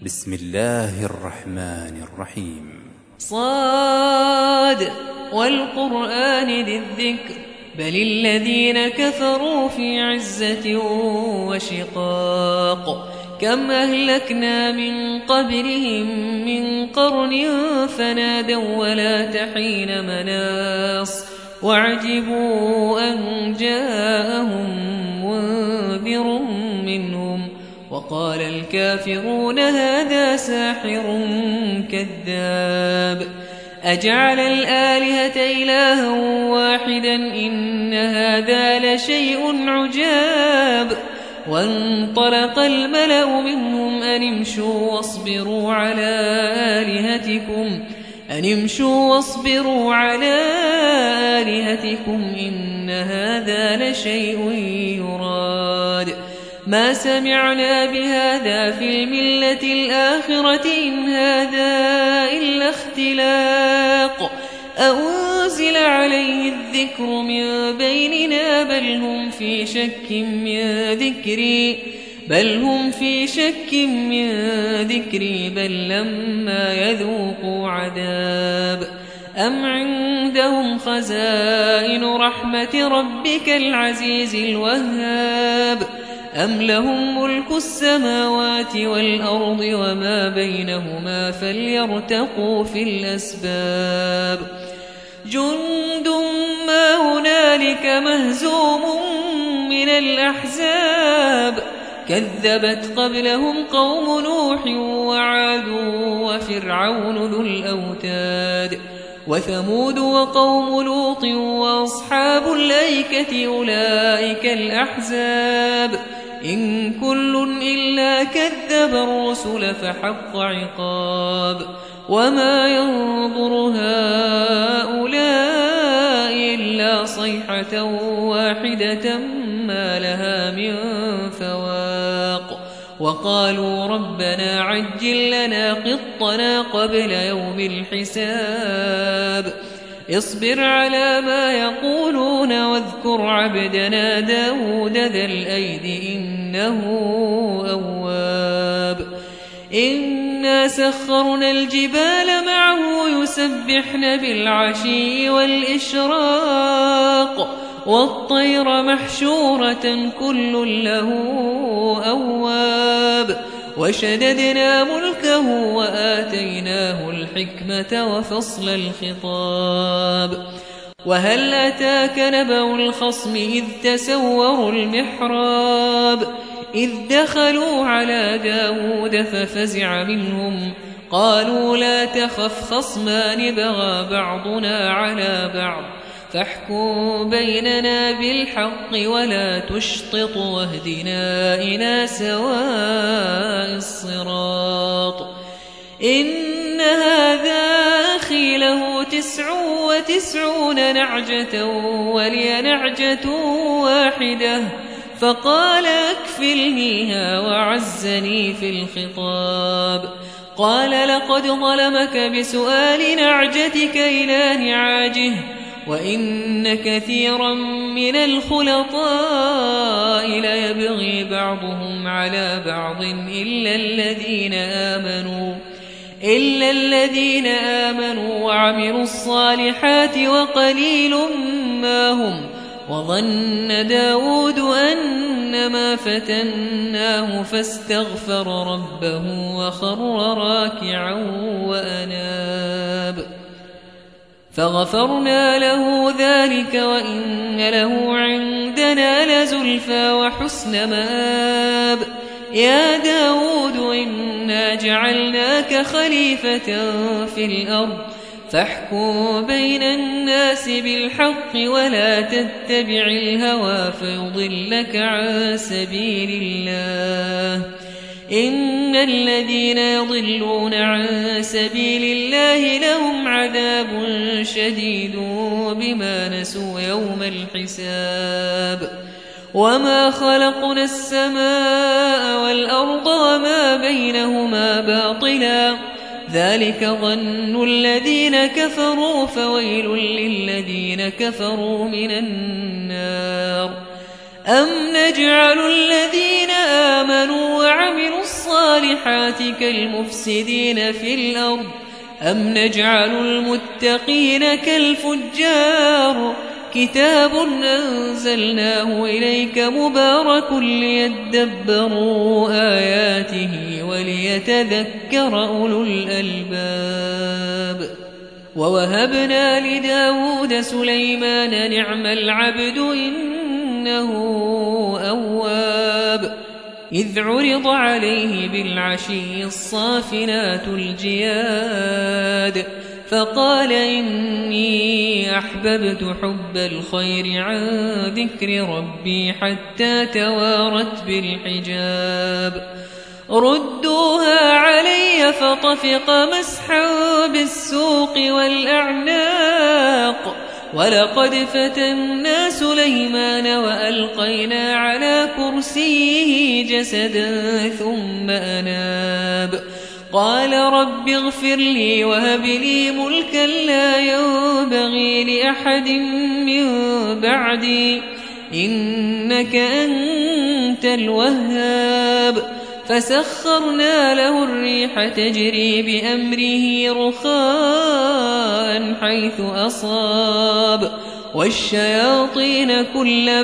بسم الله الرحمن الرحيم. صاد والقرآن ذي الذكر بل الذين كفروا في عزة وشقاق كم أهلكنا من قبلهم من قرن فنادوا ولا تحين مناص وعجبوا أن جاءهم منذر منهم وقال الكافرون هذا ساحر كذاب أجعل الآلهة إلها واحدا إن هذا لشيء عجاب وانطلق الملأ منهم أن امشوا واصبروا على آلهتكم إن هذا لشيء يراد ما سمعنا بهذا في الملة الآخرة إن هذا إلا اختلاق أنزل عليه الذكر من بيننا بل هم في شك من ذكري بل لما يذوقوا عذاب أم عندهم خزائن رحمة ربك العزيز الوهاب أم لهم ملك السماوات والأرض وما بينهما فليرتقوا في الأسباب جند ما هنالك مهزوم من الأحزاب كذبت قبلهم قوم نوح وعاد وفرعون ذو الأوتاد وثمود وقوم لوط وأصحاب الأيكة أولئك الأحزاب إن كل إلا كذب الرسل فحق عقاب وما ينظر هؤلاء إلا صيحة واحدة ما لها من فواق وقالوا ربنا عجل لنا قطنا قبل يوم الحساب اصبر على ما يقولون واذكر عبدنا داود ذا الأيد إنه أواب إنا سخرنا الجبال معه يسبحن بالعشي والإشراق والطير محشورة كل له أواب وشددنا ملكه وآتيناه الحكمة وفصل الخطاب وهل أتاك نبأ الخصم إذ تسوروا المحراب إذ دخلوا على داود ففزع منهم قالوا لا تخف خصمان بغى بعضنا على بعض فاحكم بيننا بالحق ولا تشطط واهدنا إلى سواء الصراط إن هذا أخي له 99 نعجة ولي نعجة واحدة فقال أكفلنيها وعزني في الخطاب قال لقد ظلمك بسؤال نعجتك إلى نعاجه وإن كثيرا من الخلطاء ليبغي بعضهم على بعض إلا الذين آمنوا وعملوا الصالحات وقليل ما هم وظن داود أنما فتناه فاستغفر ربه وخر راكعا وأناب فغفرنا له ذلك وإن له عندنا لزلفى وحسن مآب يا داود إنا جعلناك خليفة في الأرض فاحكم بين الناس بالحق ولا تتبع الهوى فيضلك عن سبيل الله إن الذين يضلون عن سبيل الله لهم عذاب شديد بما نسوا يوم الحساب وما خلقنا السماء والأرض وما بينهما باطلا ذلك ظن الذين كفروا فويل للذين كفروا من النار أم نجعل الذين آمنوا وعملوا الصالحات كالمفسدين في الأرض أم نجعل المتقين كالفجار كتاب أنزلناه إليك مبارك ليدبروا آياته وليتذكر أولو الألباب ووهبنا لداود سليمان نعم العبد إنه أواب إذ عرض عليه بالعشي الصافنات الجياد فقال إني أحببت حب الخير عن ذكر ربي حتى توارت بالحجاب ردوها علي فطفق مسحا بالسوق والأعناق ولقد فتنا سليمان وألقينا على كرسيه جسدا ثم أناب قال رب اغفر لي وهب لي ملكا لا ينبغي لأحد من بعدي إنك أنت الوهاب فسخرنا له الريح تجري بأمره رخاء حيث أصاب والشياطين كل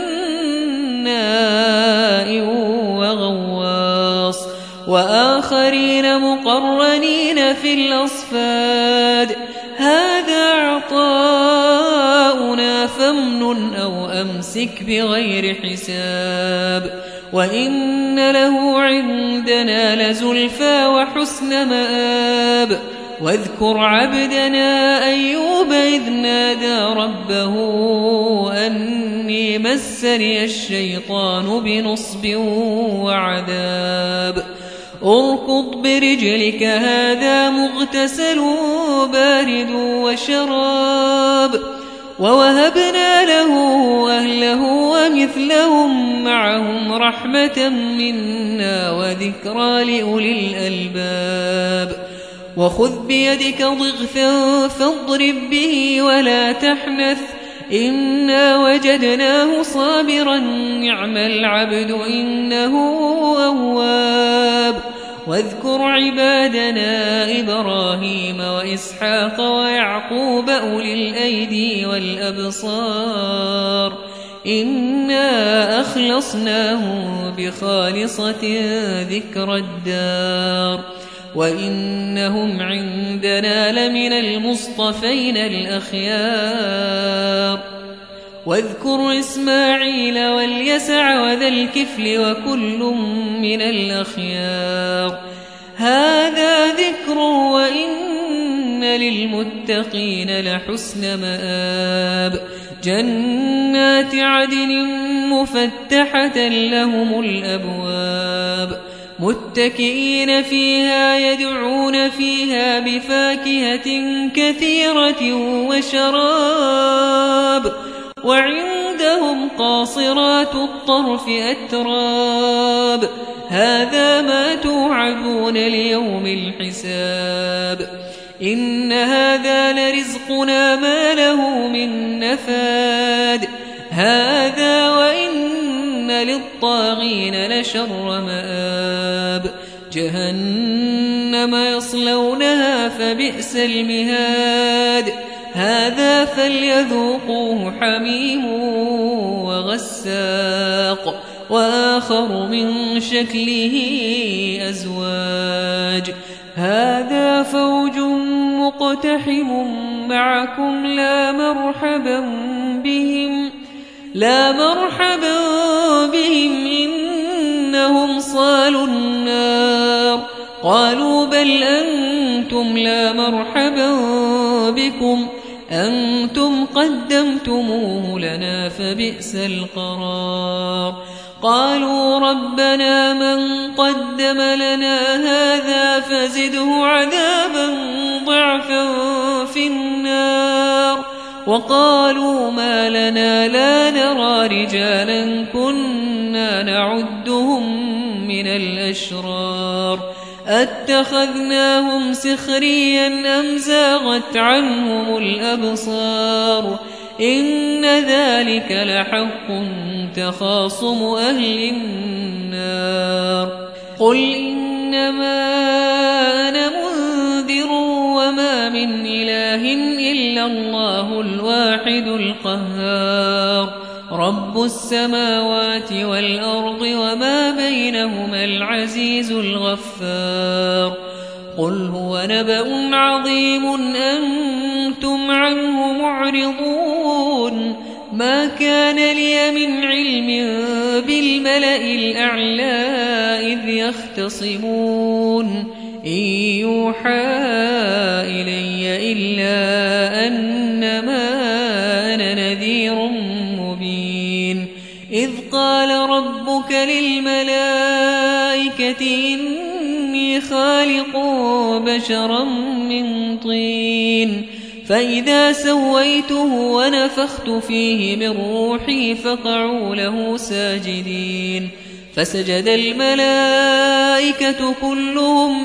بناء وغواص وآخرين مقرنين في الأصفاد هذا عطاؤنا فامنن أو أمسك بغير حساب وإن له عندنا لزلفى وحسن مآب واذكر عبدنا أيوب إذ نادى ربه أني مسني الشيطان بنصب وعذاب اركض برجلك هذا مغتسل بارد وشراب ووهبنا له أهله ومثلهم معهم رحمة منا وذكرى لأولي الألباب وخذ بيدك ضغثا فاضرب به ولا تحنث إنا وجدناه صابرا نعم العبد إنه أواب واذكر عبادنا إبراهيم وإسحاق ويعقوب أولي الأيدي والأبصار إنا أخلصناهم بخالصة ذكر الدار وإنهم عندنا لمن المصطفين الأخيار واذكر إسماعيل واليسع وذا الكفل وكل من الأخيار هذا ذكر وإن للمتقين لحسن مآب جنات عدن مفتحة لهم الأبواب متكئين فيها يدعون فيها بفاكهة كثيرة وشراب وعندهم قاصرات الطرف أتراب هذا ما توعدون ليوم الحساب إن هذا لرزقنا ما له من نفاد هذا وإن للطاغين لشر مآب جهنم يصلونها فبئس المهاد هذا فليذوقوه حميم وغساق وآخر من شكله أزواج هذا فوج مقتحم معكم لا مرحبا بهم إنهم صالوا النار قالوا بل أنتم لا مرحبا بكم أنتم قدمتموه لنا فبئس القرار قالوا ربنا من قدم لنا هذا فزده عذابا ضعفا في النار وقالوا ما لنا لا نرى رجالا كنا نعدهم من الأشرار أتخذناهم سخريا أم زاغت عنهم الأبصار إن ذلك لحق تخاصم أهل النار قل إنما أنا منذر وما من إله إلا الله الواحد القهار رب السماوات والأرض وما بينهما العزيز الغفار قل هو نبأ عظيم أنتم عنه معرضون ما كان لي من علم بالملأ الأعلى إذ يختصمون إن يوحى إلي إلا أنما أنا نذير مبين إذ قال ربك للملائكة إني خالق بشرا من طين فإذا سويته ونفخت فيه من روحي فقعوا له ساجدين فسجد الملائكة كلهم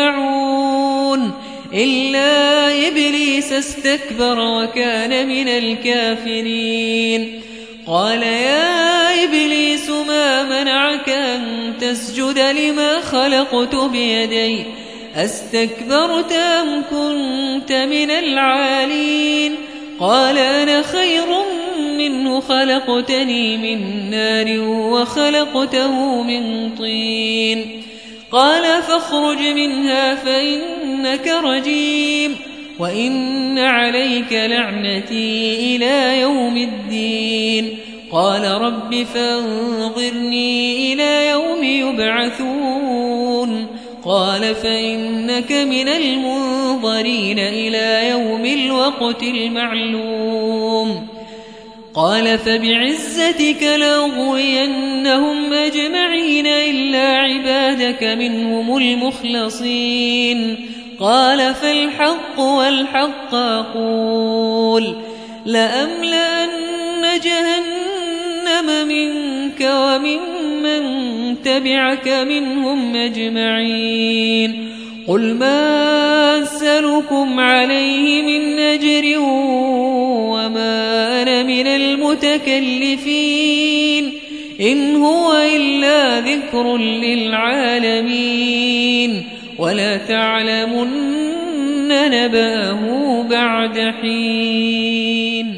أجمعون إلا إبليس استكبر وكان من الكافرين قال يا إبليس ما منعك أن تسجد لما خلقت بيدي أستكبرت أم كنت من العالين قال أنا خير منه خلقتني من نار وخلقته من طين قال فاخرج منها فإنك رجيم وإن عليك لعنتي إلى يوم الدين قال رب فانظرني إلى يوم يبعثون قال فإنك من المنظرين إلى يوم الوقت المعلوم قال فبعزتك لأغوينهم أجمعين إلا عبادك منهم المخلصين قال فالحق والحق أقول لأملأن جهنم منك وممن تبعك منهم أجمعين قل ما أسألكم عليه من أجر وما أنا من المتكلفين إن هو إلا ذكر للعالمين ولا تعلمن نبأه بعد حين